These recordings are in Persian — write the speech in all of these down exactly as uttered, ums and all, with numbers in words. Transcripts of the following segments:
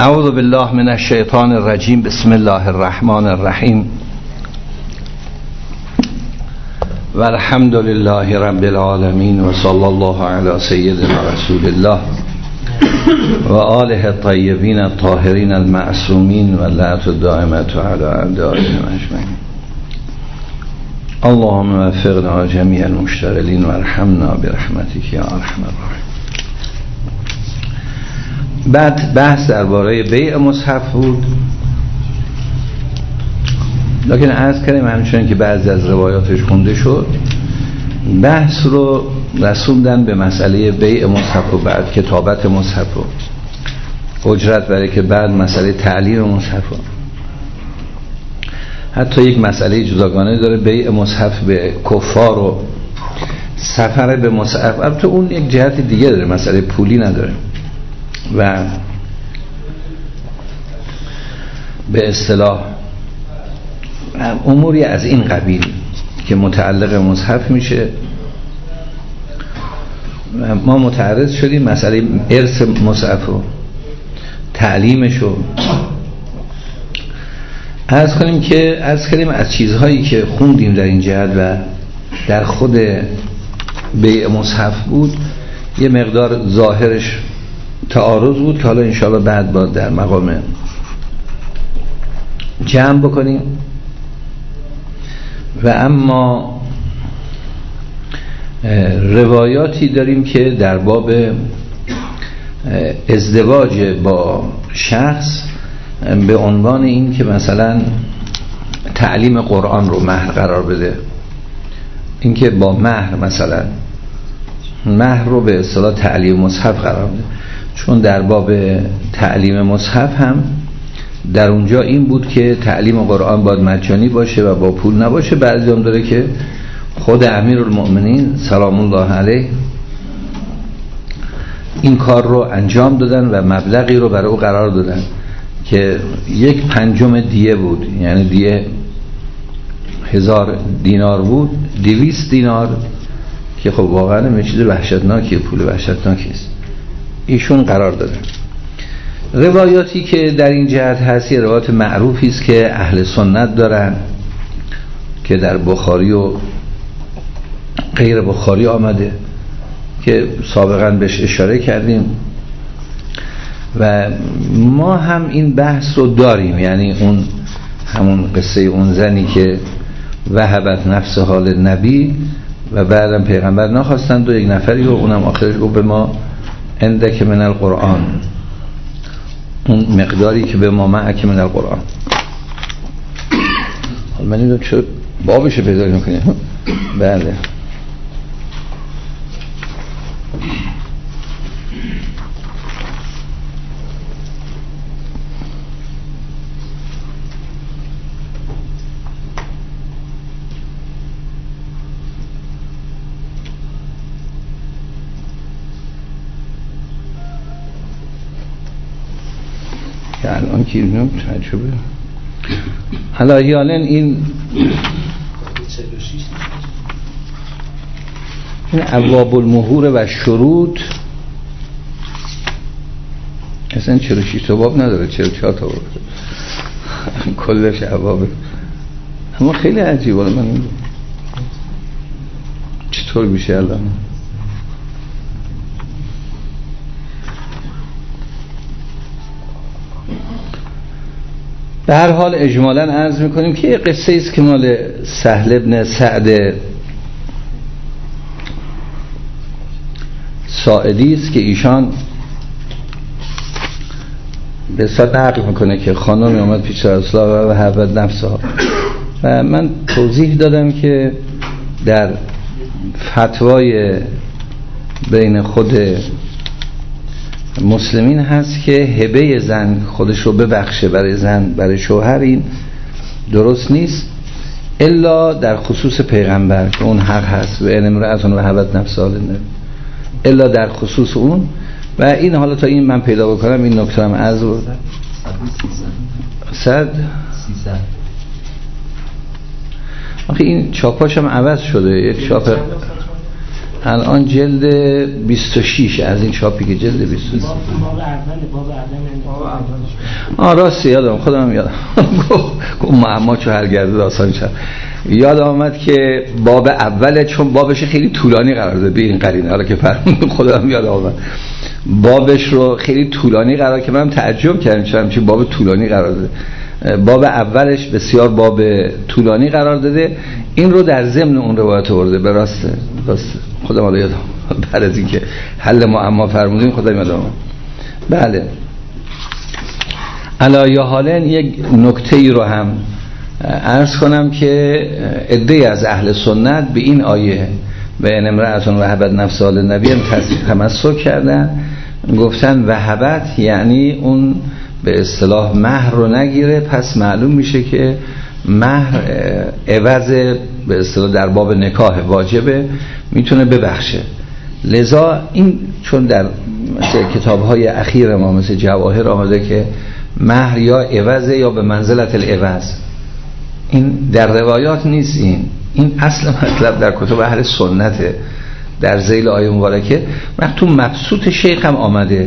اعوذ بالله من الشیطان الرجیم. بسم الله الرحمن الرحیم و الحمد لله رب العالمین و صلی الله علی سیدنا رسول الله و آله الطیبین الطاهرین المعصومین و لعنت الدائمة علی اعدائهم اجمعین. اللهم وفقنا جمیع المشتغلین و ارحمنا برحمتک یا ارحم الراحمین. بعد بحث درباره بیع مصحف بود، لیکن عرض کردیم همچنین که بعضی از روایاتش خونده شد، بحث رو رسوندن به مسئله بیع مصحف و بعد کتابت مصحف و اجرت برای که بعد مسئله تعلیم مصحف و حتی یک مسئله جداگانه داره، بیع مصحف به کفار و سفر به مصحف. البته اون یک جهت دیگه داره، مسئله پولی نداره و به اصطلاح اموری از این قبیل که متعلق مصحف میشه. ما متعرض شدیم مسئله ارث مصحف و تعلیمش رو عرض کنیم که عرض کنیم از چیزهایی که خوندیم در این جهت و در خود بیع مصحف بود، یه مقدار ظاهرش تعارض بود که حالا انشاءالله بعد با در مقام جمع بکنیم. و اما روایاتی داریم که در باب ازدواج با شخص به عنوان این که مثلا تعلیم قرآن رو مهر قرار بده، این که با مهر مثلا مهر رو به اصطلاح تعلیم مصحف قرار بده، چون در باب تعلیم مصحف هم در اونجا این بود که تعلیم قرآن باید مجانی باشه و با پول نباشه. بعضی هم داره که خود امیرالمؤمنین سلام الله علیه این کار رو انجام دادن و مبلغی رو برای او قرار دادن که یک پنجم دیه بود، یعنی دیه هزار دینار بود، دویست دینار که خب واقعا یه چیز وحشتناکیه، پول وحشتناکی است، ایشون قرار دادن. روایاتی که در این جهت هست یه روایات معروفی است که اهل سنت دارن که در بخاری و غیر بخاری آمده که سابقا بهش اشاره کردیم و ما هم این بحث رو داریم، یعنی اون همون قصه اون زنی که وهبت نفس حال نبی و بعدم پیغمبر نخواستند و یک نفری رو اونم آخرش گفت به ما اندک من القرآن، اون مقداری که به ما معک من القرآن. حالا من این چرا بابش پیدا میکنیم؟ بله که الان که اینو تجربه حالا این این ابواب المهور و شروط اصلا چرا شیش تا باب نداره، چرا چهار تا باب کلش ابواب. اما خیلی عجیبه، من چطور میشه الان به هر حال اجمالاً عرض میکنیم که یه قصه است که مال سهل ابن سعد ساعدی است که ایشان به صد نقل میکنه که خانمی آمد پیش رسول الله و وهبت نفسها و من توضیح دادم که در فتوای بین خود مسلمین هست که هبه زن خودش رو ببخشه برای زن برای شوهر، این درست نیست الا در خصوص پیغمبر که اون حق هست و ان امرأة وهبت نفسها للنبی، الا در خصوص اون. و این حالا تا این من پیدا بکنم این نکته هم از بردم صد آخه این چاپاش هم عوض شده، یک چاپ الان جلد بیست و شش از این چاپی که جلد بیست و شش باب اول باب اول آه راستی یادم خودم یادم گفت معما چو هر گرده داستان شد. یادم آمد که باب اوله چون بابش خیلی طولانی قرار داده به این قرینه، حالا که فرمود خودم یادم آمد بابش رو خیلی طولانی قرار که من تعجب کردم چرا همچین باب طولانی قرار داده. باب اولش بسیار باب طولانی قرار داده، این رو در ضمن اون روایت آورده. به راسته راسته خودم حالا یادم بعد از اینکه حل معما فرمودیم خودم یادم آمد. بله علی حالن یک نکته ای رو هم عرض کنم که عده‌ای از اهل سنت به این آیه به ان امرأة وهبت نفسها للنبی تمسک کردن، گفتن وهبت یعنی اون به اصطلاح مهر رو نگیره، پس معلوم میشه که مهر عوض به اصطلاح در باب نکاح واجبه، میتونه ببخشه. لذا این چون در مثل کتاب‌های اخیر ما مثل جواهر آمده که مهر یا عوضه یا به منزلت العوض، این در روایات نیست. این این اصل مطلب در کتب اهل سنته در ذیل آیه مبارکه. وقت تو مبسوط شیخ هم آمده،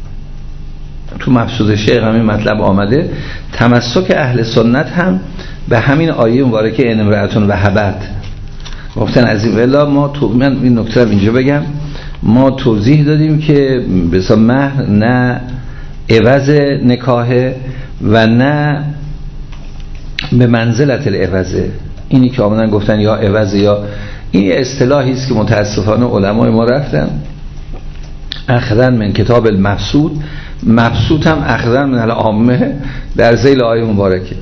تو مبسوط شیخ هم این مطلب آمده. تمسک اهل سنت هم به همین آیه مبارکه ان امرأة وهبت گفتن از این ولا ما تو من این نکته رو اینجا بگم، ما توضیح دادیم که بسا مهر نه عوض نکاحه و نه به منزلت العوضه. اینی که آمدن گفتن یا عوض یا این اصطلاحی است که متاسفانه علمای ما رفتن اخذن من کتاب المبسوط، مبسوط هم اخذن من العامه در ذیل آیه مبارکه.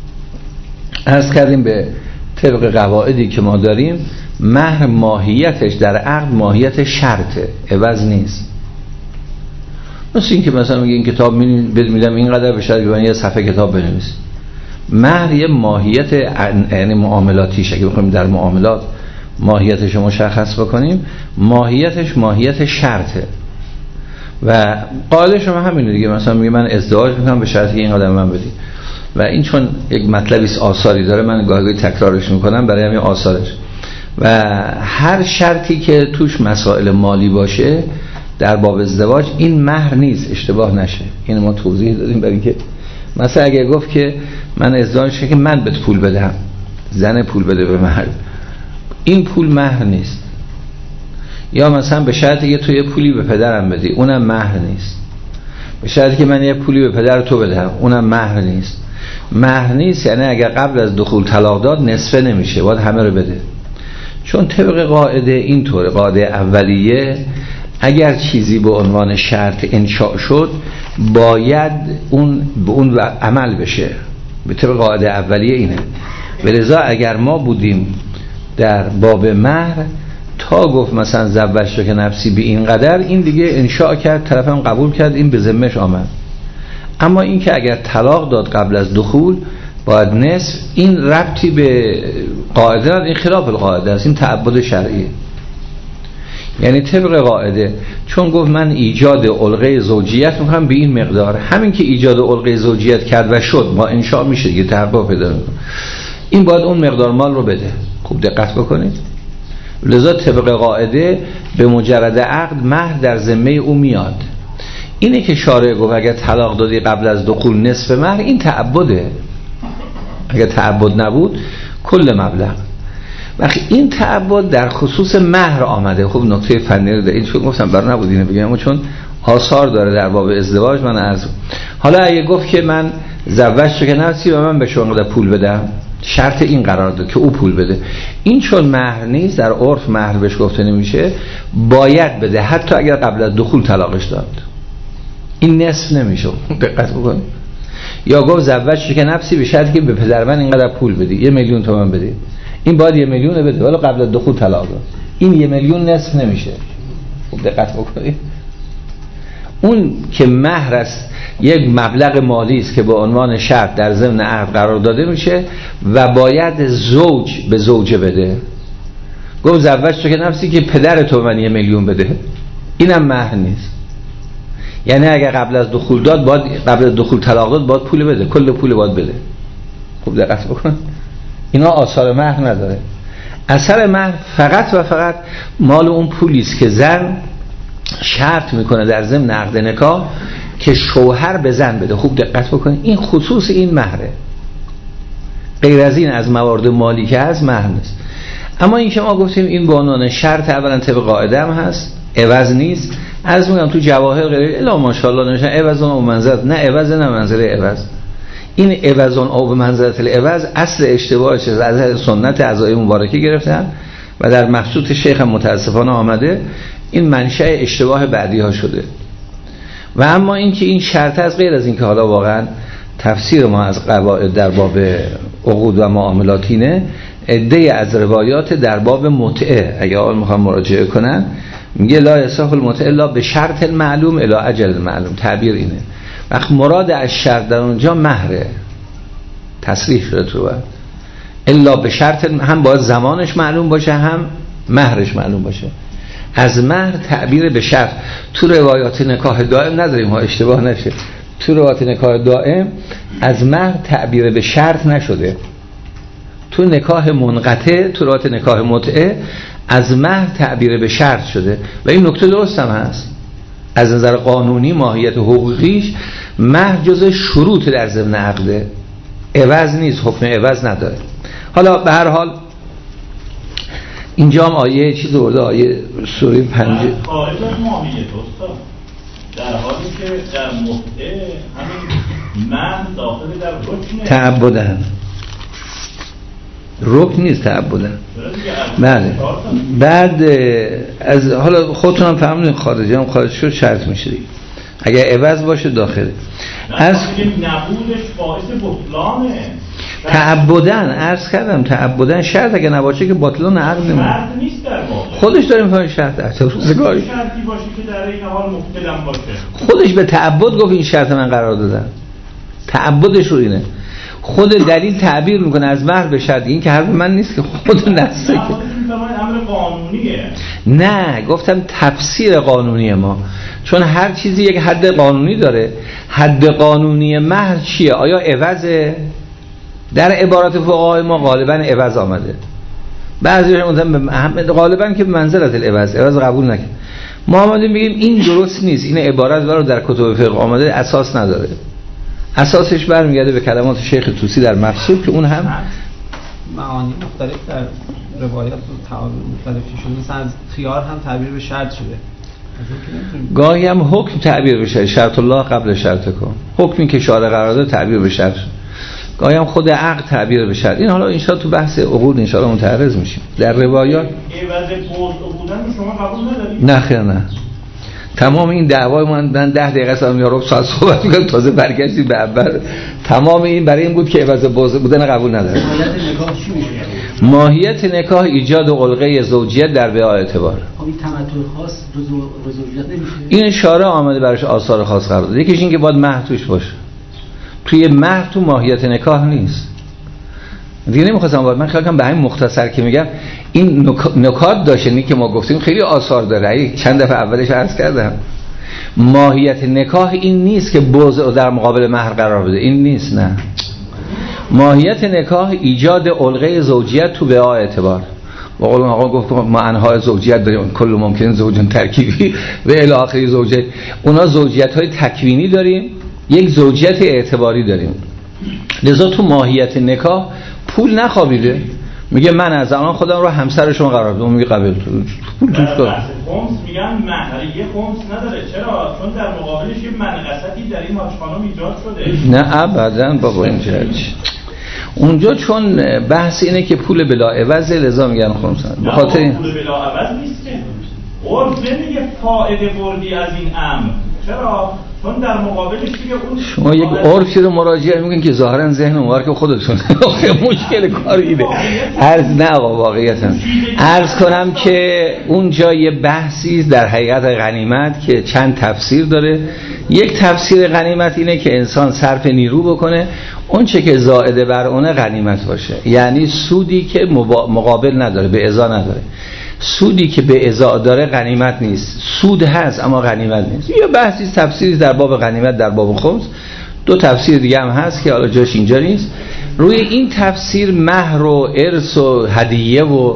عرض کردیم به طبق قواعدی که ما داریم مهر ماهیتش در عقد ماهیت شرطه، عوض نیست. مثل این که مثلا میگه این کتاب میدم اینقدر به شرط که یه صفحه کتاب بنویس. مهر یه ماهیت یعنی معاملاتیش، اگه بخوایم در معاملات ماهیتش رو مشخص بکنیم ماهیتش ماهیت شرطه و قائلش هم همینه دیگه. مثلا میگه من ازدواج میکنم به شرطی این قدم من بدی و این چون یک مطلبی آثاری داره من گاهی تکرارش میکنم برای همین آثارش. و هر شرطی که توش مسائل مالی باشه در باب ازدواج این مهر نیست، اشتباه نشه. این ما توضیح دادیم برای اینکه مثلا اگه گفت که من ازدواج شه که من بهت پول بدم، زن پول بده به مرد، این پول مهر نیست. یا مثلا به شرطی که تو یه پولی به پدرم بدی، اونم مهر نیست. به شرطی که من یه پولی به پدر تو بدم، اونم مهر نیست. مهر نیست یعنی اگر قبل از دخول طلاق داد نصفه نمیشه، باید همه رو بده. چون طبق قاعده اینطوره، قاعده اولیه اگر چیزی به عنوان شرط انشاء شد باید اون به اون عمل بشه، به طبق قاعده اولیه اینه. ولذا اگر ما بودیم در باب مهر تا گفت مثلا زوجت که نفسی به این قدر، این دیگه انشاء کرد، طرفم قبول کرد، این به ذمه‌اش آمد. اما این که اگر طلاق داد قبل از دخول باید نصف، این ربطی به قاعده نداره، این خلاف القاعده است، این تعبد شرعیه. یعنی طبق قاعده چون گفت من ایجاد علقه زوجیت میکنم به این مقدار، همین که ایجاد علقه زوجیت کرد و شد با انشاء میشه دیگه، تحقق پیدا میکنه، این باید اون مقدار مال رو بده. خوب دقت بکنید. لذا طبق قاعده به مجرد عقد مهر در ذمه او میاد. اینه که شارع گفت اگر طلاق دادی قبل از دخول نصف مهر، این تعبده. اگر تعبد نبود کل مبلغ. وقتی این تعبد در خصوص مهر آمده، خب نکته فنی رو دارید، چون گفتم بر نبود اینو بگم چون آثار داره در باب ازدواج من عرض. حالا اگه گفت که من زوجت که نفسی و من به شما قدر پول بدم، شرط این قرار داد که او پول بده، این چون مهر نیست، در عرف مهر بهش گفته نمیشه، باید بده حتی اگر قبل از دخول طلاقش داد، این نصف نمیشه. دقت بکنید. یا گفت زوجت که نفسی به شرطی که به پدر من اینقدر پول بدی، یه میلیون تومان بدی، این باید یه میلیون بده ولی قبل از دخول طلاق داد، این یه میلیون نصف نمیشه. خوب دقت بکنید. اون که مهر است یک مبلغ مالی است که به عنوان شرط در ضمن عقد قرار داده میشه و باید زوج به زوجه بده. گفت زوجت که نفسی که پدر تو من یه میلیون بده، اینم مهر نیست. یعنی اگر قبل از دخول داد باید قبل از دخول طلاق داد باید پول بده، کل پول باید بده. خوب دقت بکن. اینا آثار مهر نداره. اثر مهر فقط و فقط مال اون پولی است که زن شرط میکنه در ضمن عقد نکاح که شوهر به زن بده. خوب دقت بکنید، این خصوص این مهره، غیر از این از موارد مالی که هست مهر نیست. اما این که ما گفتیم این به عنوان شرط اولا طبق قاعده هم هست، عوض نیست. عرض میگم تو جواهر غیر الا ماشاءالله نوشتن عوضون او منزلت، نه عوض نه منزله عوض. این عوضون او به منزلت العوض اصل اشتباهش از سنت اعضای مبارکه گرفتن و در مقصود شیخ هم متاسفانه آمده، این منشأ اشتباه بعدی ها شده. و اما این که این شرط از غیر از این که حالا واقعا تفسیر ما از قواعد در باب عقود و معاملاتینه، عده از روایات در باب متعه اگه آقا میخوام مراجعه کنن میگه لا یصح المتعه الا به شرط المعلوم الی اجل معلوم. تعبیر اینه. وقت مراد از شرط در اونجا مهره، تصریح شده تو الا به شرط، هم باید زمانش معلوم باشه هم مهرش معلوم باشه. از مهر تعبیر به شرط تو روایات نکاح دائم نداریم ها، اشتباه نشه. تو روایات نکاح دائم از مهر تعبیر به شرط نشده. تو نکاح منقطع، تو روایات نکاح متعه از مهر تعبیر به شرط شده و این نکته درست هم هست. از نظر قانونی ماهیت حقوقیش مهر جزء شروط در ضمن عقده، عوض نیست، حکم عوض نداره. حالا به هر حال اینجا هم آیه چیز ورده، آیه سوره پنج قائل ماهیت استاد در حالی که در متعه همین مهر داخل در رکن تعبدن، رکن نیست تعبدن. بله. بعد از حالا خودتون هم فهمونید خارجی هم خارج شد شرط میشه دیگه، اگر عوض باشه داخله. از نبودش باعث بطلانه تعبدن، عرض کردم تعبدن شرط اگه نباشه که بطلان عقد نمیشه. شرط نیست در واقع. خودش داریم فهم شرط است. روزگاری شرطی باشه که در این حال مبتلم باشه. خودش به تعبد گفت این شرط من قرار دادن. تعبدش رو اینه. خود دلیل تعبیر میکنه از مهر به شرط. این که حرف من نیست که خود نسته که امر قانونیه. نه گفتم تفسیر قانونی ما، چون هر چیزی یک حد قانونی داره. حد قانونی مهر چیه؟ آیا عوضه؟ در عبارات فقهای ما غالبا عوض آمده، بعضی مثلا غالبا که به منزلت العوض، عوض قبول نکن. ما آمدیم بگیم این درست نیست، این عبارت برای در کتب فقه آمده اساس نداره. اساسش برمیگرده به کلمات شیخ طوسی در مقصود که اون هم معانی مختلف در روایات و تعابیر مختلفی شده. مثلا از خیار هم تعبیر به شرط شده، گاهی هم حکم تعبیر بشه، شرط الله قبل شرط کن، حکمی که شارع قرار داده تعبیر به شرط شد. گاهی هم خود عقد تعبیر به شرط. این حالا ان شاء الله تو بحث عقود ان شاء الله متعرض میشیم. در روایات عوض بوز بودن شما قبول ندارید؟ نه خیر نه. تمام این دعوای من من ده دقیقه سلام یا رب ساعت صحبت می‌کردم، تازه برگشتی به اول. تمام این برای این بود که عوض بوز بودن قبول نداره. ماهیت نکاح چی میشه؟ ماهیت نکاح ایجاد علقه زوجیت در بها اعتبار. خب این تمتع خاص به زوجیت نمیشه. این شارع آمده براش آثار خاص قرار داده. یکیش این که باید مهر توش باشه. توی مهر تو ماهیت نکاح نیست. دیگه نمیخواستم باید من خیلی کنم به همین مختصر که میگم این نکات داشته نی که ما گفتیم خیلی آثار داره. چند دفعه اولش عرض کردم ماهیت نکاح این نیست که بوضع در مقابل مهر قرار بده، این نیست. نه، ماهیت نکاح ایجاد علقه زوجیت تو به اعتبار. با قول آقا گفت ما انواع زوجیت داریم، کل ممکن زوجن ترکیبی و الی آخر زوجیت. اونا زوجیت های تکوینی داریم، یک زوجیت اعتباری داریم. لذا تو ماهیت نکاح پول نخوابیده. میگه من از الان خودم رو همسر شما قرار دادم، میگه قبول پول توش داره. خمس میگن مهریه خمس نداره. چرا؟ چون در مقابلش یه منقصتی در این ماچخانم ایجاد شده. نه ابدا بابا اینجا اونجا چون بحث اینه که پول بلا عوض، لذا میگن خمس. به خاطر این پول بلا عوض نیست که عرف نمیگه فائده بردی از این امر. چرا؟ چون در مقابلش دیگه اون شما یک عرفی رو مراجعه میکنین که ظاهرا ذهن مبارک خودتون مشکل کار اینه. عرض نه آقا واقعیتاً عرض کنم که اونجا یه بحثی در حقیقت غنیمت که چند تفسیر داره. یک تفسیر غنیمت اینه که انسان صرف نیرو بکنه، اون چه که زائده بر اون غنیمت باشه، یعنی سودی که مقابل نداره، به ازا نداره. سودی که به ازا داره غنیمت نیست، سود هست اما غنیمت نیست. یه بحثی تفسیری در باب غنیمت در باب خمس، دو تفسیر دیگه هم هست که حالا جاش اینجا نیست. روی این تفسیر مهر و ارث و هدیه و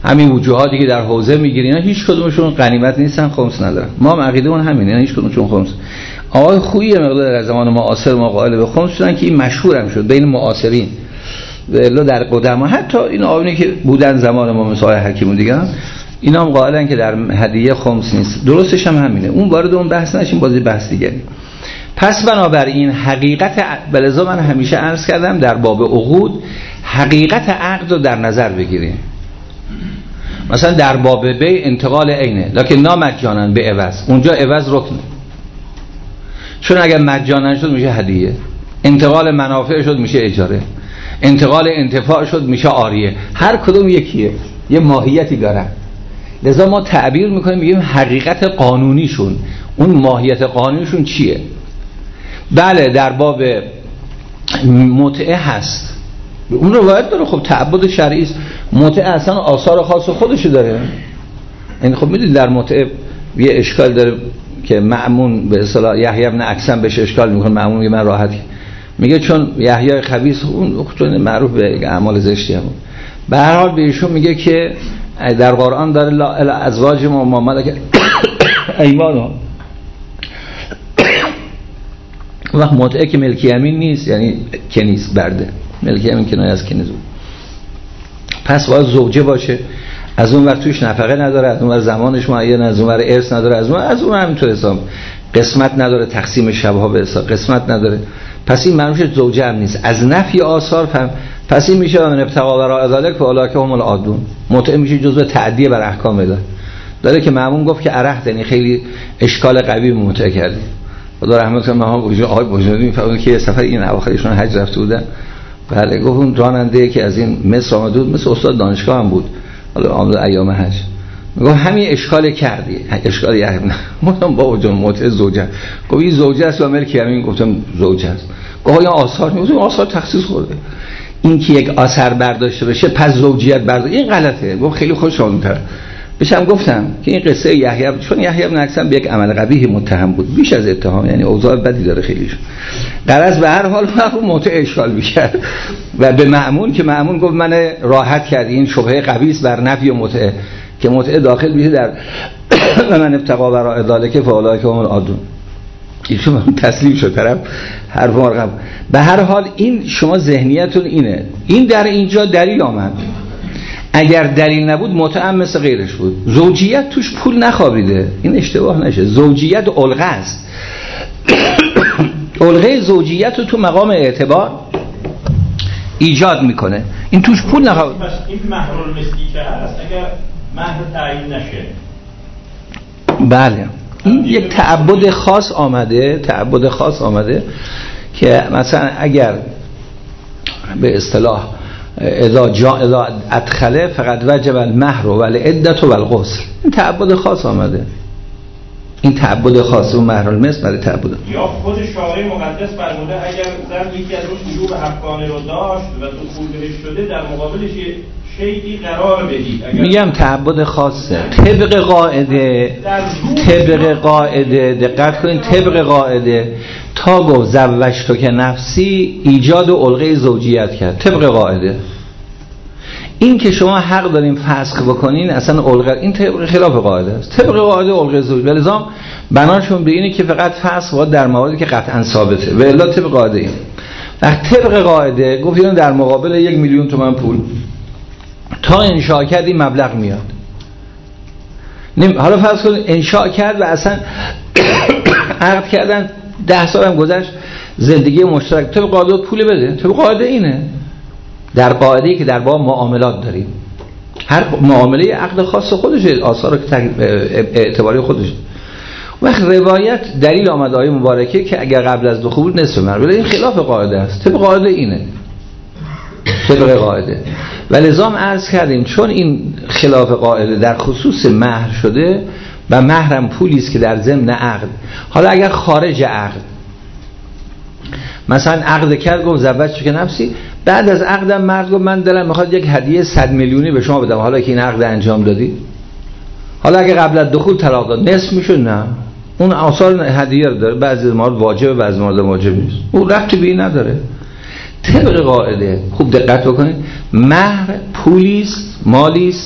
همین وجوهاتی که در حوزه میگیرین هیچ کدومشون غنیمت نیستن، خمس ندارن. ما هم عقیده اون همینه، یعنی هیچ کدومشون خمس. آقای خویی مقدار در زمان معاصر ما قائل به خمس شدن که این مشهور هم شد بین معاصرین و الا در قدما، حتی این آقایونی که بودن زمان ما مثل آقای حکیم و دیگه اینا هم قائلن که در هدیه خمس نیست. درستش هم همینه. اون وارد اون بحث نشیم، بازی بحث دیگری. پس بنابراین حقیقت بلزا من همیشه عرض کردم در باب عقود حقیقت عقد رو در نظر بگیریم. مثلا در باب بی انتقال عینه لکن نامجانا به عوض، اونجا عوض رکنه، چون اگر مجانا شد میشه هدیه، انتقال منافع شد میشه اجاره، انتقال انتفاع شد میشه عاریه. هر کدوم یکیه، یه ماهیتی داره. لذا ما تعبیر میکنیم میگیم حقیقت قانونیشون، اون ماهیت قانونیشون چیه. بله در باب متعه هست، اون روایت داره، خب تعبد شرعی است. متعه اصلا آثار خاص خودشو داره. یعنی خب میدونید در متعه یه اشکال داره که مأمون به اصطلاح یحیی بن اکثم بهش اشکال میکنه. مأمون میگه من راحتی، میگه چون یحیی خبیث اون چون معروف به اعمال زشتی هم. به هر حال بهشون میگه که در قرآن داره لا ازواج ما ملکت ایمانهم. وقت متعه که ملک یمین نیست، یعنی کنیز برده، ملک یمین کنایه از کنیز بود. پس باید زوجه باشه، از اون ور توش نفقه نداره، از اون ور زمانش معین، از اون ور ارث نداره، از اون از اون همینطور حساب قسمت نداره، تقسیم شبها به حساب قسمت نداره. پس این معنیش زوجه هم نیست. از نفی آثار فهم پس این میشه من ابتغاء وراء ذلک فاولئک هم العادون. متعه میشه جزء تعدیه بر احکام الله. داره که مأمون گفت که عرق، یعنی خیلی اشکال قوی متعه کردی. خدا رحمت کنه. ما وجود آقای بوجودی میفهمن که سفر این اواخرشون حج رفته بودن. بله گفت اون راننده که از این مصر آمده بود، مثل استاد دانشگاه هم بود، حالا آمده ایام حج، میگه همین اشکال کردی، اشکال یعنی گفتم با وجود متعه زوجه. گفت این زوجه است و ملک یمین. گفتم زوجه است. گفت یا آثار نیست، آثار تخصیص خورده. این که یک اثر برداشته بشه پس زوجیت برداشته، این غلطه. گفت خیلی خوش‌آمدتر بشم گفتم که این قصه یحیی، چون یحیی بن اکثم به یک عمل قبیح متهم بود، بیش از اتهام، یعنی اوضاع بدی داره خیلیش. غرض به هر حال مرحوم متعه اشکال می‌کرد و به مأمون که مأمون گفت من راحت کرد این شبهه قبیح بر نفی متعه که متعه داخل میشه در من ابتغاء وراء ذلک فاولئک هم العادون. ایشون تسلیم شد طرف حرف مرغم. به هر حال این شما ذهنیتون اینه. این در اینجا دلیل آمد. اگر دلیل نبود متعم مثل غیرش بود. زوجیت توش پول نخوابیده، این اشتباه نشه. زوجیت علقه است. علقه زوجیت رو تو مقام اعتبار ایجاد میکنه. این توش پول نخوابیده. پس این مهر المثلی که هست اگر مهر تعیین نشه، بله این یک تعبد خاص آمده، تعبد خاص آمده که مثلا اگر به اصطلاح اذا جاء اذا ادخله فقط وجب المهر و العده و الغسل، این تعبد خاص آمده. این تعبد خاص و مهر المثل برای تعبد. یا خود شارع مقدس فرموده اگر زن یکی از روش وجوب حقانه رو داشت و دخول بهش شده در مقابلش شیئی قرار بدید. میگم تعبد خاصه طبق قاعده، طبق قاعده دقت کنین، طبق قاعده تا گفت زوجتو که نفسی ایجاد علقه زوجیت کرد طبق قاعده. این که شما حق دارین فسخ بکنین اصلا علقه، این طبق خلاف قاعده است. طبق قاعده علقه زوجیت ولزام بناشون به اینه که فقط فسخ باید در مواردی که قطعا ثابته و الا طبق قاعده این. وقت طبق قاعده گفتین در مقابل یک میلیون تومان پول تا انشاء کرد این مبلغ میاد. حالا فرض کنید انشاء کرد و اصلا عقد کردن ده سال هم گذشت، زندگی مشترک، طبق قاعده پول بده. طبق قاعده اینه. در قاعده‌ای که در باب معاملات داریم، هر معامله عقد خاص خودشه، آثار اعتباری خودشه. وقت روایت دلیل آمده آیه مبارکه که اگر قبل از دخول نصف مهر، ولی این خلاف قاعده است. طبق قاعده اینه، طبق قاعده. و لزام عرض کردیم چون این خلاف قاعده در خصوص مهر شده و مهرم پولی است که در ضمن عقد. حالا اگر خارج عقد مثلا عقد کرد گفت زوجتو که نفسی، بعد از عقدم مرد گفت من دلم میخواد یک هدیه صد میلیونی به شما بدم حالا که این عقد انجام دادی. حالا اگه قبل از دخول طلاق داد نصف میشه؟ نه، اون آثار هدیه رو داره، بعضی موارد واجبه بعضی موارد واجب نیست، اون ربطی به این نداره. طبق قاعده خوب دقت بکنید، مهر پولیست، مالیست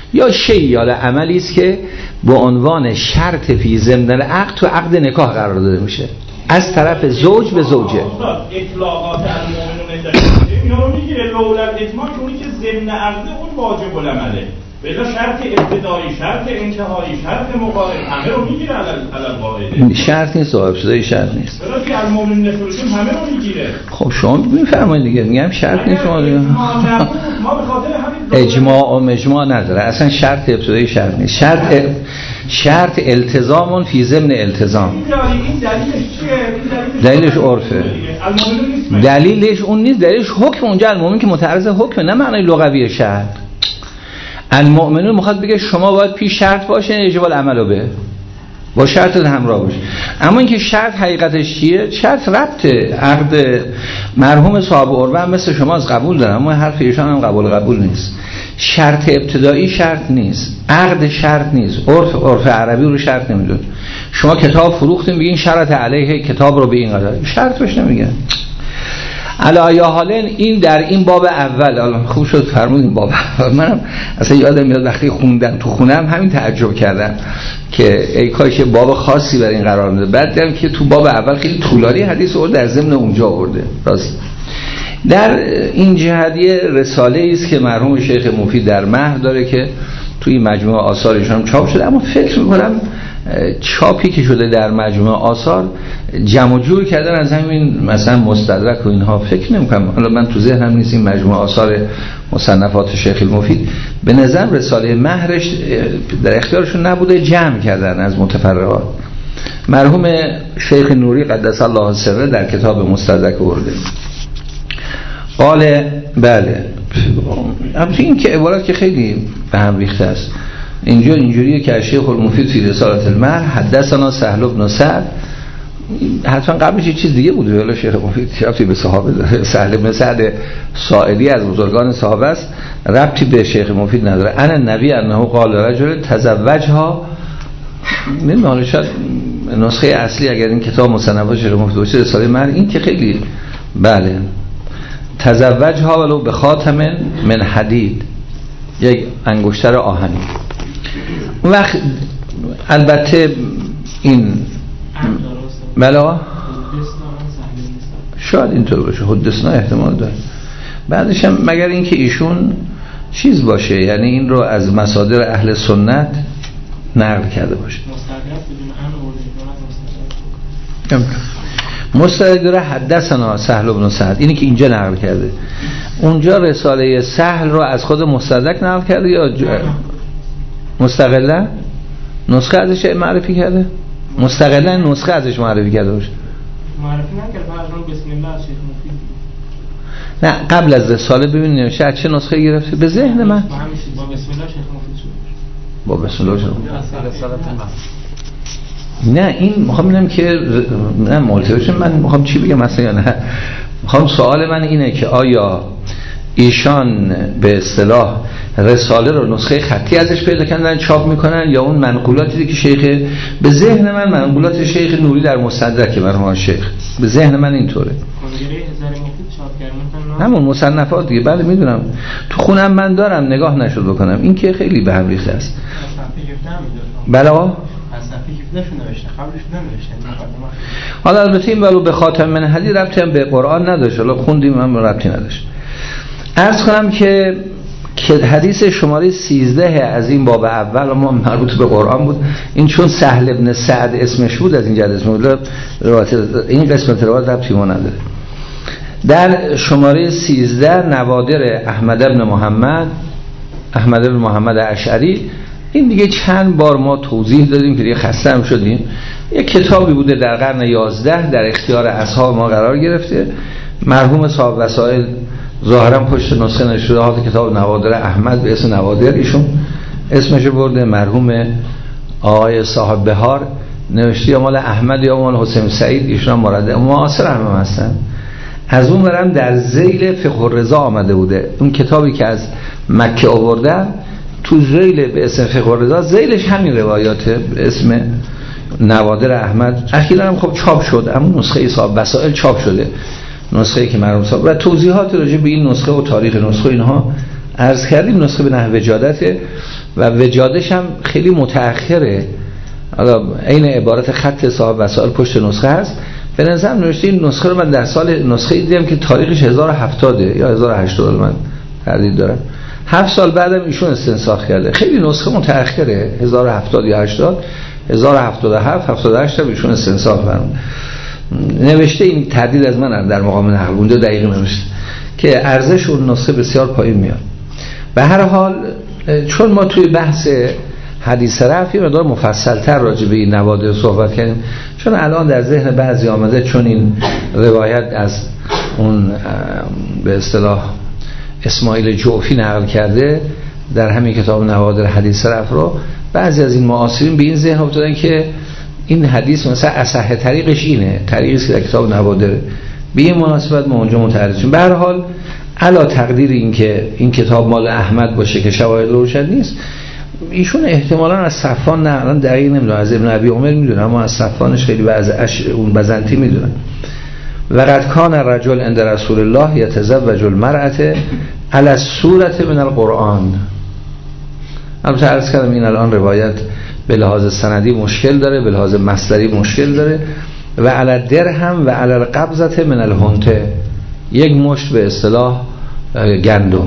یا شی یا عملی است که به عنوان شرط فی ضمن العقد تو عقد نکاح قرار داده میشه از طرف زوج به زوجه. اطلاقات المؤمنون اینا رو میگیره لولا الاجماع که اونی که ضمن عقد اون واجب العمله، بلا شرط ابتدایی، شرط انتهایی، شرط مقارن همه رو میگیره علل قاعده. شرط نیست، صاحب شده شرط نیست. بلا که المؤمنون نفرشون همه رو میگیره. خب شما میفرمایید دیگه، میگم شرط نیست. شما دیگه ما به خاطر همین اجماع و مجماع نداره، اصلا شرط ابتدایی شرط نیست. شرط شرط التزام فی ضمن التزام. این دلیلش چیه؟ دلیلش عرفه. دلیلش اون نیست، دلیلش حکم. اونجا المؤمن که متعرض حکم، نه معنای لغوی شرط. المؤمنون میخواد بگه شما باید پیش شرط باشه یجب العمل به با شرط همراه باشه. اما اینکه شرط حقیقتش چیه؟ شرط ربط عقد. مرحوم صاحب عروه هم مثل شما از قبول دارن، اما حرف ایشان هم قبول قبول نیست. شرط ابتدایی شرط نیست، عقد شرط نیست، عرف عرف عربی رو شرط نمیدونه. شما کتاب فروختین بگین شرط علیه کتاب رو به این قدر، شرط بهش نمیگن. علی حال این در این باب اول، الان خوب شد فرمودین باب اول. منم اصلا یادم میاد وقتی خوندم تو خونم همین تعجب کردم که ای کاش باب خاصی برای این قرار میده. بعد دیدم که تو باب اول خیلی طولانی حدیث رو در ضمن اونجا آورده. راست در این جهادیه رساله است که مرحوم شیخ مفید در مهر داره که توی مجموعه آثارشون هم چاپ شده، اما فکر میکنم چاپی که شده در مجموعه آثار جمع جور کردن از همین مثلا مستدرک و اینها، فکر نمی‌کنم، حالا من تو ذهنم نیست این مجموعه آثار مصنفات شیخ المفید. به نظر رساله مهرش در اختیارشون نبوده، جمع کردن از متفرقات. مرحوم شیخ نوری قدس الله سره در کتاب مستدرک آورده. قال بله، البته این که عبارت که خیلی به هم ریخته است. اینجا اینجوریه که شیخ المفید فی رسالة المهر حدثنا سهل بن سعد، حتما قبلش یه چیز دیگه بوده، ولی شیخ مفید ربطی به صحابه داره. سهل بن سعد سائلی از بزرگان صحابه است، ربطی به شیخ مفید نداره. انا النبی انه قال رجل تزوجها، من حالا شاید نسخه اصلی اگر این کتاب مصنفات شیخ مفید باشه رساله مهر، این که خیلی بله، تزوجها ولو به خاتم من حدید، یک انگشتر آهنی. اون وقت البته این بلا شاید اینطور باشه، حدثنا احتمال داره. بعدش هم مگر اینکه ایشون چیز باشه، یعنی این رو از مصادر اهل سنت نقل کرده باشه. مستدرک داره حدثنا سهل بن سعد، اینی که اینجا نقل کرده. اونجا رساله سهل رو از خود مستدرک نقل کرده یا مستقلا نسخه ازش معرفی کرده؟ مستقلا نسخه ازش معرفی کرده باشه. معرفی نکرد، فرضاً بسم الله شیخ مفید. نه قبل از رساله ببینیم چه چه نسخه گرفته به ذهن من. با همین با بسم الله شیخ مفید شد. با بسم الله شد. رسالت نه این میخوام ببینم که نه مولتیشن، من میخوام چی بگم مثلا، نه میخوام سوال من اینه که آیا ایشان به اصطلاح رساله رو نسخه خطی ازش پیدا کردن چاپ میکنن یا اون منقولاتی که شیخ، به ذهن من منقولات شیخ نوری در مستدرک مرحوم شیخ، به ذهن من اینطوره. همون مصنفات دیگه، بله میدونم تو خونم من دارم، نگاه نشد بکنم، این که خیلی به هم ریخته است. بله حالا البته این ولو به خاتم من حدید ربطی هم به قرآن نداشت، حالا خوندیم هم ربطی نداشت. عرض کنم که که حدیث شماره سیزده از این باب اول ما مربوط به قرآن بود. این چون سهل ابن سعد اسمش بود از این جد اسم بود، این قسمت روایت ربطی ما نداره. در شماره سیزده نوادر احمد ابن محمد احمد ابن محمد اشعری، این دیگه چند بار ما توضیح دادیم که دیگه خسته هم شدیم. یک کتابی بوده در قرن یازده در اختیار اصحاب ما قرار گرفته. مرحوم صاحب وسائل ظاهرا پشت نسخه نشده ها کتاب نوادر احمد به اسم نوادر ایشون اسمش برده. مرحوم آقای صاحب بهار نوشته یا مال احمد یا مال حسین سعید، ایشون هم مورد معاصر هم هستن. از اون برم در ذیل فقه الرضا آمده بوده، اون کتابی که از مکه آورده تو ذیل به اسم فقه الرضا، ذیلش همین روایاته به اسم نوادر احمد. اخیراً هم خب چاپ شد، اما نسخه صاحب وسائل چاپ شده، نسخه که مرحوم صاحب و توضیحات راجع به این نسخه و تاریخ نسخه اینها عرض کردیم. نسخه به نحو وجادت و وجادش هم خیلی متأخره. حالا این عبارت خط صاحب وسائل پشت نسخه هست. به نظر نوشته این نسخه رو من در سال نسخه دیدم که تاریخش هزار و هفتاد یا هزار و هشتاد، من تردید دارم، هفت سال بعدم ایشون استنساخ کرده. خیلی نسخه متأخره، هزار و هفتاد یا هشتاد، هزار و هفتاد و هفت هفتاد و هشت هم ایشون استنساخ فرمود. نوشته این تردید از من در مقام نقل اونجا دقیق نوشته که ارزش اون نسخه بسیار پایین میاد. به هر حال چون ما توی بحث حدیث رفع مقدار مفصل‌تر راجع به این نوادر صحبت کردیم، چون الان در ذهن بعضی آمده چون این روایت از اون به اصطلاح اسماعیل جعفی نقل کرده در همین کتاب نوادر حدیث رفع رو، بعضی از این معاصرین به این ذهن افتادن که این حدیث مثلا اصح طریقش اینه، طریقی که در کتاب نوادر. به این مناسبت ما اونجا متعرض شدیم. به هر حال علا تقدیر این که این کتاب مال احمد باشه که شواهد روشن نیست، ایشون احتمالاً از صفوان، نه الان دقیق نمیدونم، از ابن ابی عمر میدونم، اما از صفوانش خیلی بعض اش اون بزنتی میدونم. و قد کان الرجل عند رسول الله یتزوج المرأة علی السورة من القرآن. البته عرض کردم این الان روایت به لحاظ سندی مشکل داره، به لحاظ مصدری مشکل داره. و علی درهم و علی القبضة من الهنته، یک مشت به اصطلاح گندم.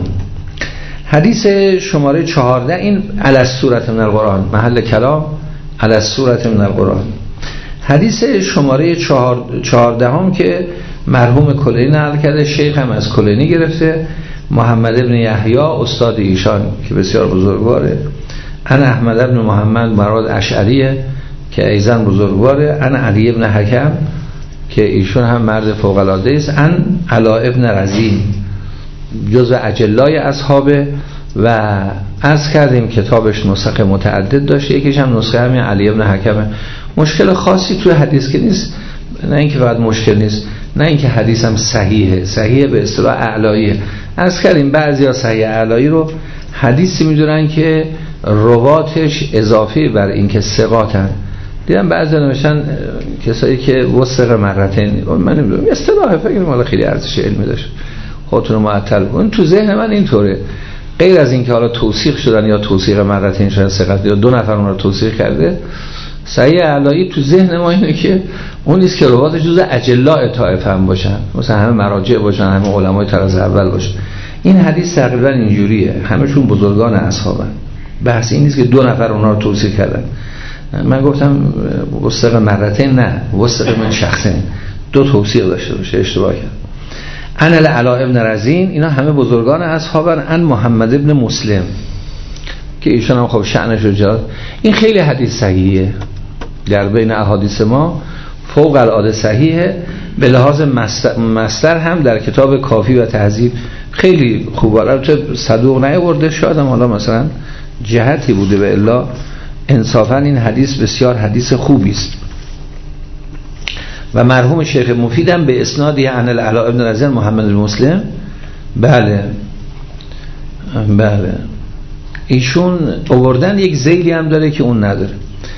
حدیث شماره چهارده این علی السورة من القرآن، محل کلام علی السورة من القرآن. حدیث شماره چهارده هم که مرحوم کلینی نقل کرده، شیخ هم از کلینی گرفته، محمد ابن یحیی استاد ایشان که بسیار بزرگواره، انا احمد ابن محمد مراد اشعریه که ایزن بزرگواره، انا علی ابن حکم که ایشون هم مرد فوق العاده است، ان علا ابن رزین جزو اجلای اصحابه. و عرض کردیم کتابش نسخه متعدد داشته، یکیش هم نسخه همین علی ابن حکمه. مشکل خاصی توی حدیث که نیست، نه اینکه فقط مشکل نیست، نه اینکه حدیث هم صحیحه، صحیحه به اصطلاح اعلاییه. عرض کردیم بعضیا صحیح اعلایی رو حدیثی میدونن که رواتش اضافی بر این که ثقاتن. دیدم بعضی نوشتن کسایی که وثق مرتين، من نمیدونم اصطلاح، فکر کنم خیلی ارزش علمی داشت، خودتون رو معطل کن. تو ذهن من اینطوره، غیر از اینکه حالا توثیق شدن یا توثیق مرتين شدن ثقت یا دو نفر اون رو توثیق کرده، صحیح علایی تو ذهن ما اینه که اون نیست که رواتش جزء اجلاء طائفه هم باشن، مثلا همه مراجع باشن، همه علمای طراز اول باشن. این حدیث تقریبا اینجوریه، همشون بزرگان اصحابن. بحث این نیست که دو نفر اونا رو توصیف کردن. من گفتم وثق مرتين، نه وثق من شخصین، دو توصیف داشته باشه، اشتباه کرد. ان العلا ابن رزین، اینا همه بزرگان اصحابن. ان محمد ابن مسلم که ایشون هم خب شأنش رو جاد. این خیلی حدیث صحیحه، در بین احادیث ما فوق العاده صحیحه. به لحاظ مصدر هم در کتاب کافی و تهذیب خیلی خوبه. البته صدوق نیاورده، شاید هم حالا مثلا جهتی بوده، به الا انصافا این حدیث بسیار حدیث خوبی است. و مرحوم شیخ مفیدم به اسنادی عن العلا ابن رزین محمد المسلم، بله بله ایشون آوردن. یک ذیلی هم داره که اون نداره.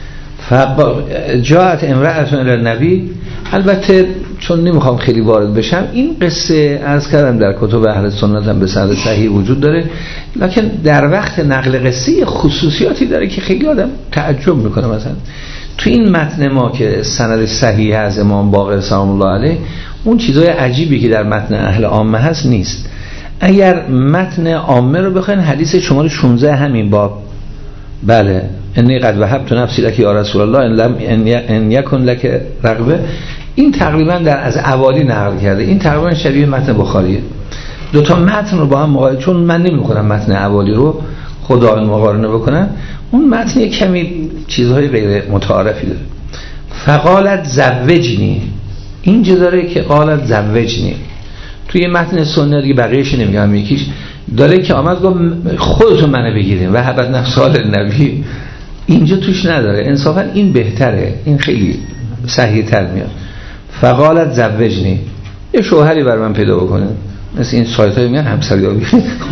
فجاءت امرأة الی النبی، البته چون نمیخوام خیلی وارد بشم، این قصه عرض کردم در کتب اهل سنت هم به سند صحیح وجود داره، لکن در وقت نقل قصه خصوصیاتی داره که خیلی آدم تعجب میکنه. مثلا تو این متن ما که سند صحیح از امام باقر سلام الله علیه، اون چیزای عجیبی که در متن اهل عامه هست نیست. اگر متن عامه رو بخواین، حدیث شماره شانزده همین باب، بله انی قد وهبت نفسی لک یا رسول الله ان لم ان یکن لک رغبه، این تقریبا در از اولی نقل کرده. این تقریبا شبیه متن بخاریه. دو تا متن رو با هم مقایسه، چون من نمی‌کنم متن اولی رو خدا مقارنه بکنم، اون متن یک کمی چیزهای غیر متعارفی داره. فقالت زوجنی، اینجا داره که قالت زوجنی. توی متن سنت دیگه بقیه‌اش نمیگم، یکیش داره که آمد گفت خودتون منو بگیرین و حبت نفسال نبی، اینجا توش نداره. انصافا این بهتره، این خیلی صحیح تر میاد. فقالت زوجنی، یه شوهری بر من پیدا بکنه، مثل این سایت های میگن همسریابی.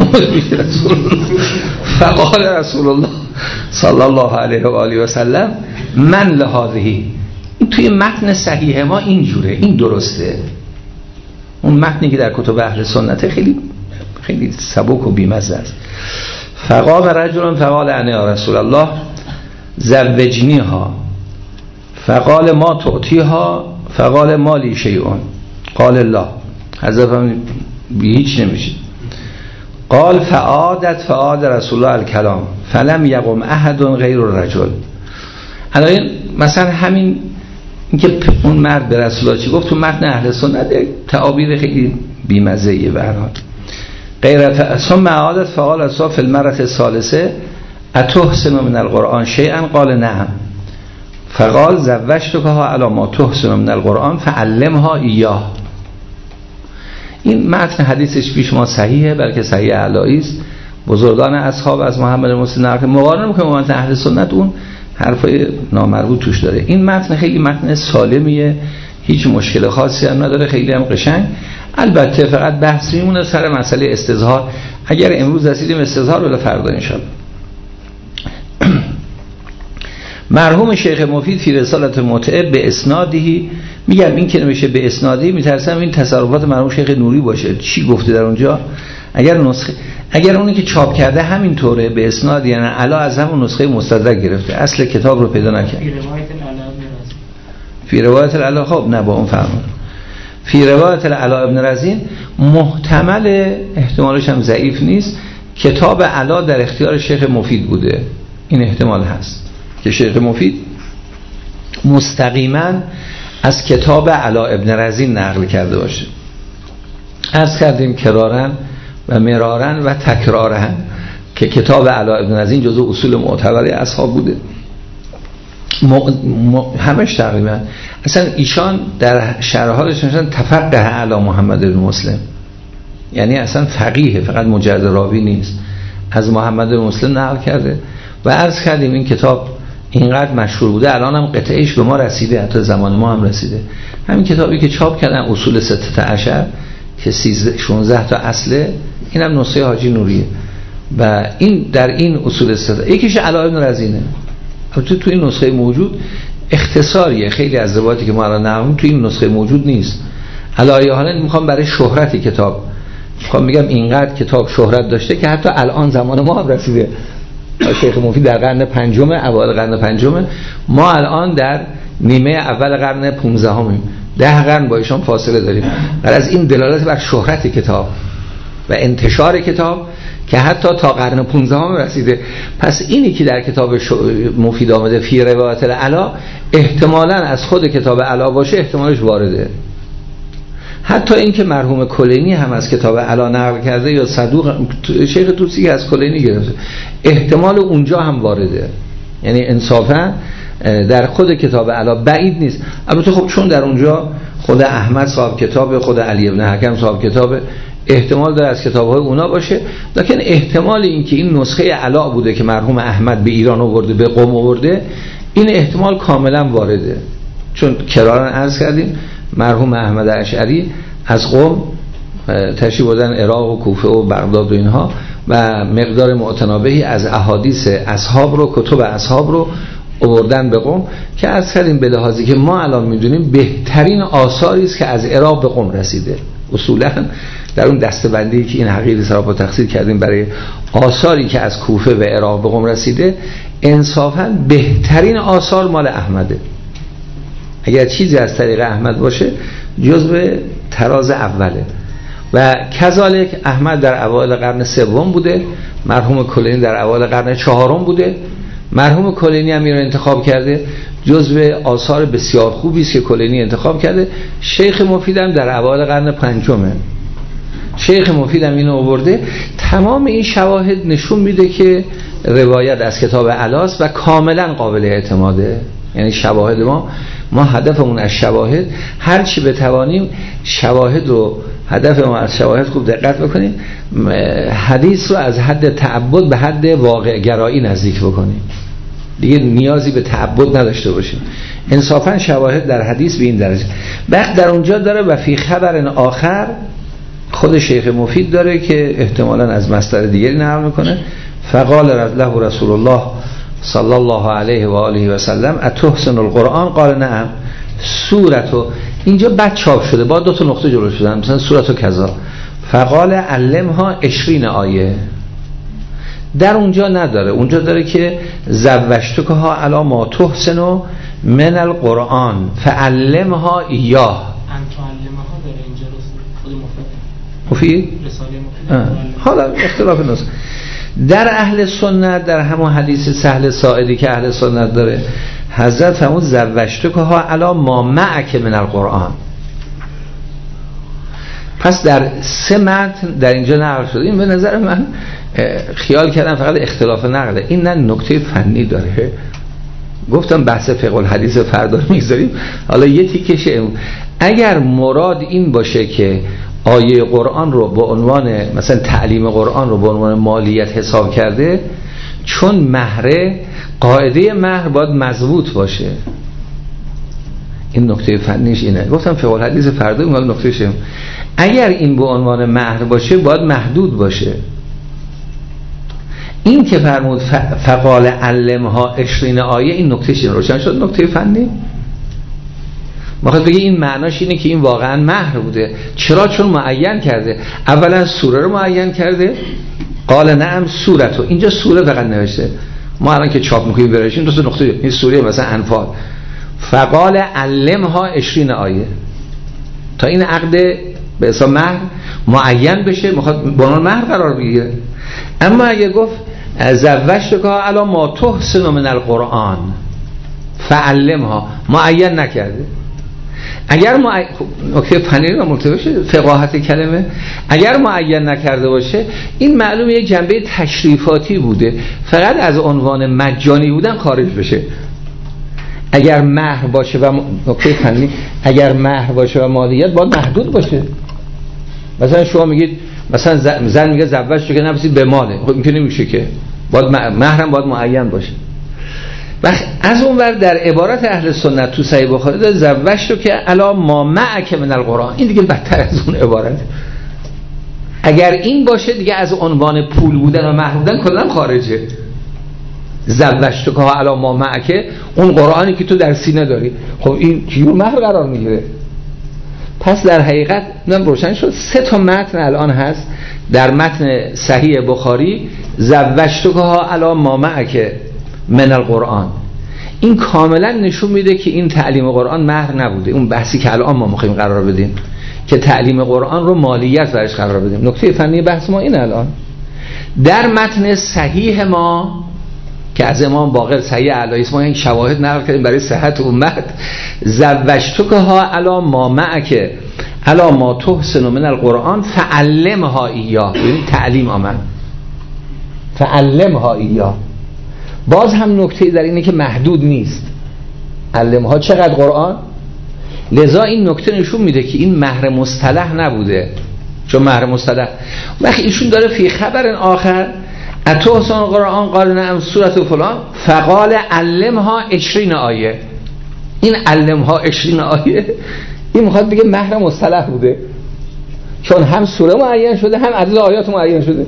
فقال رسول الله صلی الله علیه و آله و سلم من لهذه، این توی متن صحیح ما اینجوره، این درسته. اون متنی که در کتب اهل سنت خیلی خیلی سبک و بی‌مزه است. فقام رجل فقال انا یا رسول الله زوجنیها فقال ما تعطیها فقال ما لی شیئون قال الله حذف هم به هیچ نمیشه. قال فعادت فعاد رسول الله الکلام فلم یقم احد غیر الرجل. الان مثلا همین اینکه اون مرد به رسول الله چی گفت تو متن اهل سنت تعابیر خیلی بی‌مزه‌ایه به هر حال. غیر ثم عادت فقال اصحاب فی المرة الثالثه اتحسن من القرآن شیئا قال نعم فقال زوجتکها علی ما تحسن من القرآن فعلمها ایاه. این متن حدیثش پیش ما صحیحه، بلکه صحیح علایی است. بزرگان اصحاب از محمد مسلم نقل مقارنه میکنه با متن اهل سنت، اون حرفای نامربوط توش داره. این متن خیلی متن سالمیه، هیچ مشکل خاصی هم نداره، خیلی هم قشنگ. البته فقط بحث میمونه سر مسئله استظهار. اگر امروز رسیدیم استظهار ولی فردا انشاءالله. مرحوم شیخ مفید فی رسالت متعب به اسنادی، میگم این که نمیشه به اسنادی، میترسم این تصرفات مرحوم شیخ نوری باشه. چی گفته در اونجا؟ اگر نسخه اگر اونی که چاپ کرده همین طوره به اسناد، یعنی علا از همون نسخه مستدرک گرفته، اصل کتاب رو پیدا نکرد. فی روایت العلا خب نه با اون فرمان فی روایت العلا ابن رزین محتمل، احتمالش هم ضعیف نیست، کتاب علا در اختیار شیخ مفید بوده. این احتمال هست که شیخ مفید مستقیما از کتاب علا ابن رزین نقل کرده باشه. عرض کردیم کرارن و مرارن و تکرارن که کتاب علا ابن رزین جزو اصول معتبر اصحاب بوده، م... م... همش تقریبا. اصلا ایشان در شرحالش نشان تفقه علی محمد بن مسلم، یعنی اصلا فقیه، فقط مجرد راوی نیست، از محمد بن مسلم نقل کرده. و عرض کردیم این کتاب اینقدر مشهور بوده، الان هم قطعهش به ما رسیده، حتی زمان ما هم رسیده. همین کتابی که چاپ کردن اصول ستة عشر که شانزده تا اصله، این هم نسخه حاجی نوریه و این در این اصول ستة یکیش علی ابن رزینه. تو تو این نسخه موجود اختصاریه، خیلی از روایاتی که ما الان نقلیم تو این نسخه موجود نیست. علی حالا میخوام برای شهرت کتاب، میخوام بگم اینقدر کتاب شهرت داشته که حتی الان زمان ما هم رسیده. شیخ مفید در قرن پنجم، اوایل قرن پنجم، ما الان در نیمه اول قرن پانزدهمیم، ده قرن با ایشان فاصله داریم. و از این دلالت بر شهرت کتاب و انتشار کتاب که حتی تا قرن پانزدهم رسیده. پس اینی که در کتاب مفید آمده فی روایت العلا، احتمالاً از خود کتاب علا باشه، احتمالش وارده. حتی اینکه مرحوم کلینی هم از کتاب علا نقل کرده یا صدوق شیخ توسی از کلینی گرفته، احتمال اونجا هم وارده. یعنی انصافا در خود کتاب علا بعید نیست. البته خب چون در اونجا خود احمد صاحب کتاب، خود علی ابن حکم صاحب کتاب، احتمال داره از کتاب‌های اونا باشه. لکن احتمال این که این نسخه علا بوده که مرحوم احمد به ایران آورده، به قم آورده، این احتمال کاملا وارده. چون کرارن عرض کردیم مرحوم احمد اشعری از قم تشریف بردن عراق و کوفه و بغداد و اینها و مقدار معتنابهی از احادیث اصحاب رو، کتب اصحاب رو آوردن به قم، که از کردیم به لحاظی که ما الان میدونیم بهترین آثاری است که از عراق به قم رسیده. اصولا در اون دسته‌بندی که این حقیقی سراپا و تقصیر کردیم برای آثاری که از کوفه و عراق به قم رسیده، انصافا بهترین آثار مال احمده. اگر چیزی از طریق احمد باشه جزو تراز اوله. و کذالک احمد در اوایل قرن سوم بوده، مرحوم کلینی در اوایل قرن چهارم بوده. مرحوم کلینی هم این رو انتخاب کرده، جزو آثار بسیار خوبی است که کلینی انتخاب کرده. شیخ مفید هم در اوایل قرن پنجمه، شیخ مفید هم اینو آورده. تمام این شواهد نشون میده که روایت از کتاب علاست و کاملا قابل اعتماده. یعنی شواهد ما ما هدفمون از شواهد، هر چی بتوانیم شواهد رو، هدف ما از شواهد خوب دقت بکنیم، حدیث رو از حد تعبد به حد واقع گرایی نزدیک بکنیم، دیگه نیازی به تعبد نداشته باشیم. انصافا شواهد در حدیث به این درجه. وقت در اونجا داره و فی خبر آخر خود شیخ مفید داره که احتمالاً از مصدر دیگری نقل میکنه. فقال له رسول الله صلی الله علیه و آله و سلم اتحسن القرآن قال نعم سورتو، اینجا بعد چاپ شده با دو تا نقطه جلو شدن، مثلا سورتو کذا. فقال علمها عشرین آیه، در اونجا نداره. اونجا داره که زوجتکها علی ما تحسن من القرآن فعلمها ایاه. انتعلمها داره اینجا خود مفید مفید؟ رساله مفید. حالا اختلاف نسخه. در اهل سنت در همون حدیث سهل ساعدی که اهل سنت داره حضرت فرمود زوجتکها علی ما معک من القرآن. پس در سه متن در اینجا نقل شده. این به نظر من خیال کردم فقط اختلاف نقله، این نه نکته فنی داره. گفتم بحث فقه الحدیث فردا میگذاریم، حالا یه تیکشه. اگر مراد این باشه که آیه قرآن رو به عنوان مثلا تعلیم قرآن رو به عنوان مالیت حساب کرده، چون مهره قاعده مهر باید مضبوط باشه. این نکته فنیش اینه. گفتم فقه الحدیث فردا اون نکته شه. اگر این به عنوان مهر باشه باید محدود باشه. این که فرمود فقال علمها عشرین آیه، این نکته شه روشن شد. نکته فنی میخواد بگه این معناش اینه که این واقعا مهر بوده. چرا؟ چون معین کرده. اولا سوره رو معین کرده، قال نعم سورتو. اینجا سوره فقط نوشته. ما الان که چاپ میکنیم برایشیم دو تا نقطه، این سوره مثلا انفال فقال علمها عشرین آیه، تا این عقد به حساب مهر معین بشه، میخواد با اون مهر قرار بگیره. اما اگه گفت زوجتکها علی ما تحسن من القرآن فعلمها، معین نکرده. اگر معین، نکته فنی رو مرتبط شده فقاهت کلمه، اگر معین نکرده باشه این معلومه یک جنبه تشریفاتی بوده، فقط از عنوان مجانی بودن خارج بشه. اگر مهر باشه و نکته فنی، اگر مهر باشه و مالیت باید محدود باشه. مثلا شما میگید مثلا زن میگه زوجت که نفسی به ماله، خب این که نمیشه که، باید مهرم باید معین باشه. و از اون ور در عبارت اهل سنت تو صحیح بخاری داره زوجت که علی ما معک من القرآن. این دیگه بدتر از اون عبارت. اگر این باشه دیگه از عنوان پول بودن و مهر بودن کلا خارجه. زوجت که علی ما معک، اون قرآنی که تو در سینه داری، خب این چجور مهر قرار میگیره؟ پس در حقیقت من روشن شد سه تا متن الان هست در متن صحیح بخاری، زوجت که علی ما معک من القرآن. این کاملا نشون میده که این تعلیم قرآن مهر نبوده. اون بحثی که الان ما میخوایم قرار بدیم که تعلیم قرآن رو مالیت برش قرار بدیم. نکته فنی بحث ما این الان در متن صحیح ما که از امام باقر صحیح اعلی ما این شواهد نقل کردیم برای صحت امت، زوجتکها علی ما معک علی ما تحسن من القرآن فعلمها ایاه. یعنی تعلیم آمد، فعلمها ایاه. باز هم نکته در اینه که محدود نیست. علمها چقدر قرآن؟ لذا این نکته نشون میده که این مهر مصطلح نبوده، چون مهر مصطلح وقتی ایشون داره فی خبر آخر اتحسن قرآن قال نعم سورت فلان فقال علمها عشرین آیه. این علمها عشرین آیه این میخواد بگه مهر مصطلح بوده، چون هم سوره معین شده هم عدد آیات معین شده.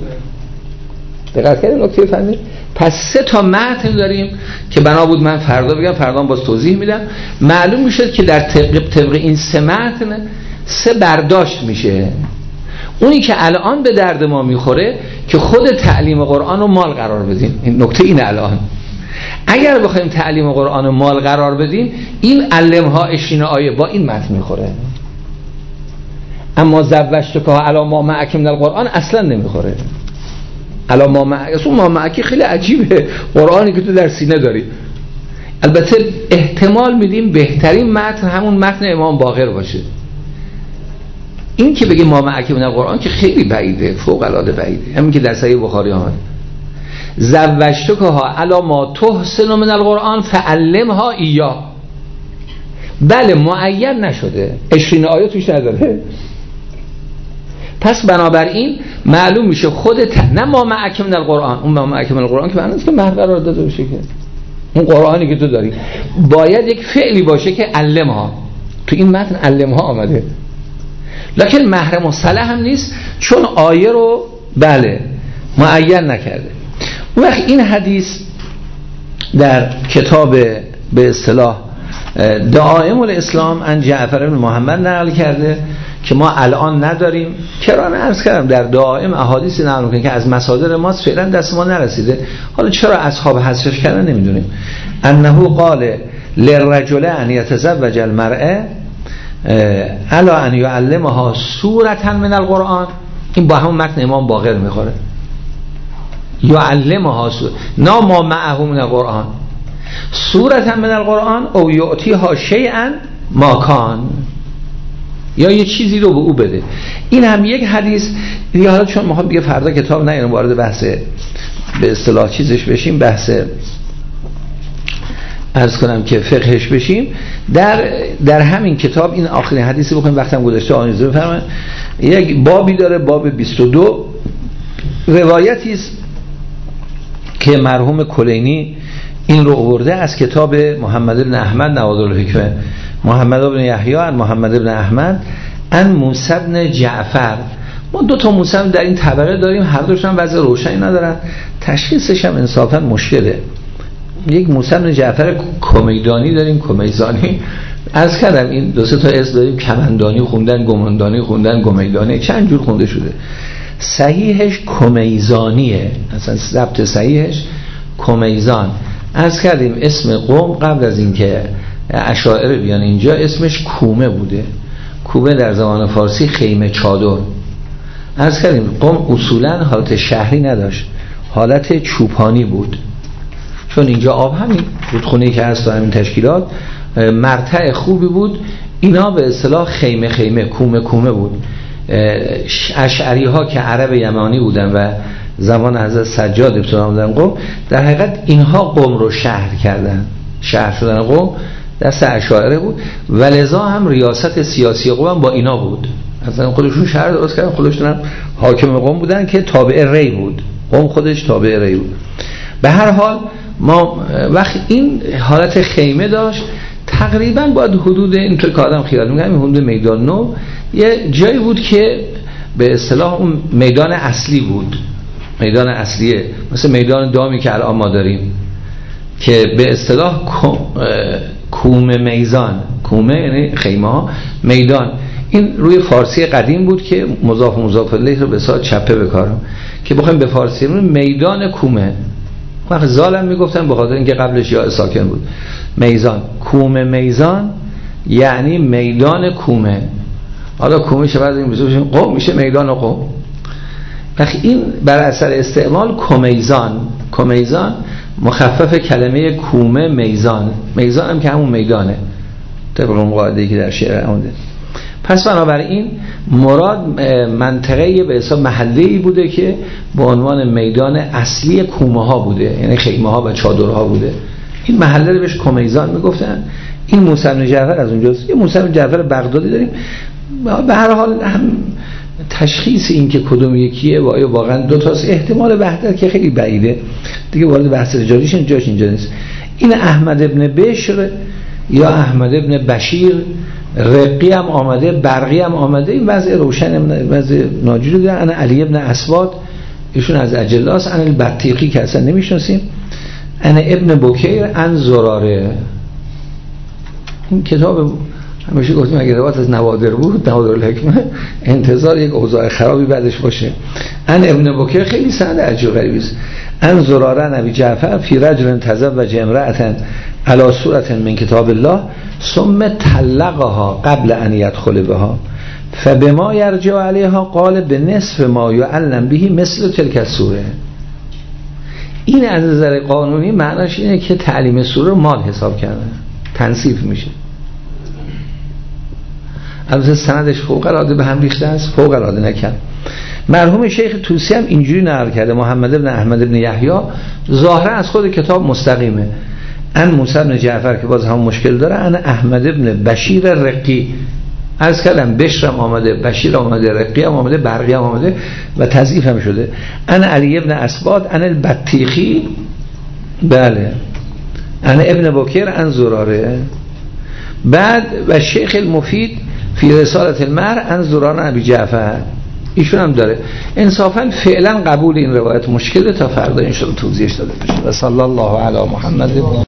دقت کردین نکته فنی؟ پس سه تا متن داریم که بنا بود من فردا بگم، فردا باز توضیح میدم. معلوم میشه که در طبق, طبق این سه متن سه برداشت میشه. اونی که الان به درد ما میخوره که خود تعلیم قرآن رو مال قرار بدیم. این نکته اینه الان. اگر بخوایم تعلیم قرآن رو مال قرار بدیم، این علمها عشرین آیه با این متن میخوره. اما زوجتکها علی ما معک من القرآن اصلا نمیخوره. علی ما معک، اصلا ما معک خیلی عجیبه، قرآنی که تو در سینه داری. البته احتمال میدیم بهترین متن همون متن امام باقر باشه. این که بگیم ما معک من القرآن که خیلی بعیده، فوق العاده بعیده. همین که در صحیح بخاری آمده زوجتکها علی ما تحسن من القرآن فعلمها ایاه. بله معین نشده، عشرین آیه توش نداره. پس بنابراین معلوم میشه خود ت... نه ما معک من القرآن، اون ما معک من القرآن که معنی است که مهر قرار داده بشه، که اون قرآنی که تو داری باید یک فعلی باشه که علمها. تو این متن علمها آمده، لکن مهر مصطلح هم نیست، چون آیه رو بله معین نکرده. اون وقت این حدیث در کتاب به اصطلاح دعائم الاسلام ان جعفر بن محمد نقل کرده که ما الان نداریم. کرانه عرض کردم در دائم احادیثی نقل می‌کنه که از مصادر ماست، فعلا دست ما نرسیده. حالا چرا اصحاب حذفش کردن نمیدونیم. انه قال للرجل ان يتزوج المرأه الا ان يعلمها سورة من القرآن. این با همون متن امام باقر میخوره. یعلمها سورة نا ما معه من القرآن سورة من القرآن او یعطیها شیئا ما کان، یا یه چیزی رو به او بده. این هم یک حدیث دیگه. حالا چون ما دیگه فردا کتاب نگیریم وارد بحث به اصطلاح چیزش بشیم، بحث عرض کنم که فقهش بشیم، در در همین کتاب این آخرین حدیثی بکنیم وقتم گذاشته آنیزه بفرمایید. یک بابی داره، باب بیست و دو، روایتی است که مرحوم کلینی این رو آورده از کتاب محمد بن احمد نوادرالحکمه، محمد بن یحیی عن محمد بن احمد عن موسی بن جعفر. ما دو تا موسی در این طبقه داریم، هر دوشون هم وضع روشنی ندارن، تشخیصش هم انصافا مشکله. یک موسی بن جعفر کمیدانی داریم، کمیزانی از کردم، این دو سه تا اسم داریم، کمندانی خوندن، گمندانی خوندن، گمیدانی، چند جور خونده شده. صحیحش کمیزانیه، اصلا ضبط صحیحش کمیزان. از کردیم اسم قوم قبل از اینکه اشاعره بیان اینجا اسمش کومه بوده. کومه در زمان فارسی خیمه چادر. از کردیم قوم اصولا حالت شهری نداشت، حالت چوپانی بود، چون اینجا آب همین رودخونه‌ای که هست و همین تشکیلات مرتع خوبی بود. اینا به اصطلاح خیمه خیمه کومه کومه بود. اشعری ها که عرب یمانی بودن و زمان حضرت سجاد ابتدا بودن قوم، در حقیقت اینها قوم رو شهر کردن. شهر شدن قوم دست اشاعره بود و لذا هم ریاست سیاسی قوم با اینا بود. اصلا خودشون شهر درست کردن، خودشون هم حاکم قوم بودن که تابع ری بود. قوم خودش تابع ری بود. به هر حال ما وقت این حالت خیمه داشت، تقریبا باید حدود اینطور که آدم خیال می‌کنه حدود میدان نو یه جایی بود که به اصطلاح اون میدان اصلی بود، میدان اصلیه، مثل میدان دامی که الان ما داریم که به اصطلاح کومه میزان، کومه یعنی خیمه ها، میدان. این روی فارسی قدیم بود که مضاف و مضاف الیه رو به صورت چپه بکارم که بخوایم به فارسی رو میدان کومه، وقت ظالم میگفتن به خاطر اینکه قبلش یا ساکن بود. میزان، کومه میزان یعنی میدان کومه. حالا کومه چه بعد این بزرگش قوم میشه میدان قوم. وقت این بر اثر استعمال کمیزان، کمیزان مخفف کلمه کومه میزان، میزان هم که همون میدانه طبق اون قاعده‌ای که در شعر آمده. پس بنابراین مراد منطقه به حساب محله‌ای بوده که به عنوان میدان اصلی کومه ها بوده، یعنی خیمه ها و چادرها بوده. این محله رو بهش کمیزان میگفتن. این موسی بن جعفر از اونجاست. یه موسی بن جعفر بغدادی داریم. به هر حال هم تشخیص این که کدوم یکیه و آیا واقعا دو تاست احتمال بهتر که خیلی بعیده دیگه، وارد بحث رجالیش جاش اینجا نیست. این احمد ابن بشر یا احمد ابن بشیر، رقی هم آمده، برقی هم آمده. این وضع روشن وضع ناجوری داره. انا علی ابن اسواد، ایشون از اجلاس. انا البطیقی که اصلا نمیشناسیم. انا ابن بکیر ان زراره. این کتاب همیشه گفتیم اگه روایت از نوادر بود، نوادرالحکمه، انتظار یک اوضاع خرابی بعدش باشه. ان ابن بکیر خیلی سند عجیب غریبی است. ان زراره نبی جعفر فی رجل تزوج امرأة علی صورة من کتاب الله ثم طلقها قبل ان يدخل بها فبما يرجع عليها قال بنصف ما يعلم به مثل تلك السوره. این از نظر قانونی معناش اینه که تعلیم سوره رو مال حساب کردن، تنصیف میشه. البته سندش فوق العاده به هم ریخته است، فوق العاده نکرد. مرحوم شیخ طوسی هم اینجوری نقل کرده، محمد ابن احمد ابن یحیی، ظاهرا از خود کتاب مستقیمه. ان موسی بن جعفر که باز هم مشکل داره، ان احمد ابن بشیر رقی. از کلم بشرم آمده، بشیر آمده، رقی هم آمده، برقی هم آمده و تضعیف هم شده. ان علی ابن اسباد ان البطیخی، بله، ان ابن بکیر ان زراره. بعد و شیخ المفید فی رسالت المر ان زراره ابی جعفر، ایشون هم داره. انصافا فعلا قبول این روایت مشکله، تا فردا ان شاء الله توضیحش داده بشه. و صلی الله علی محمد.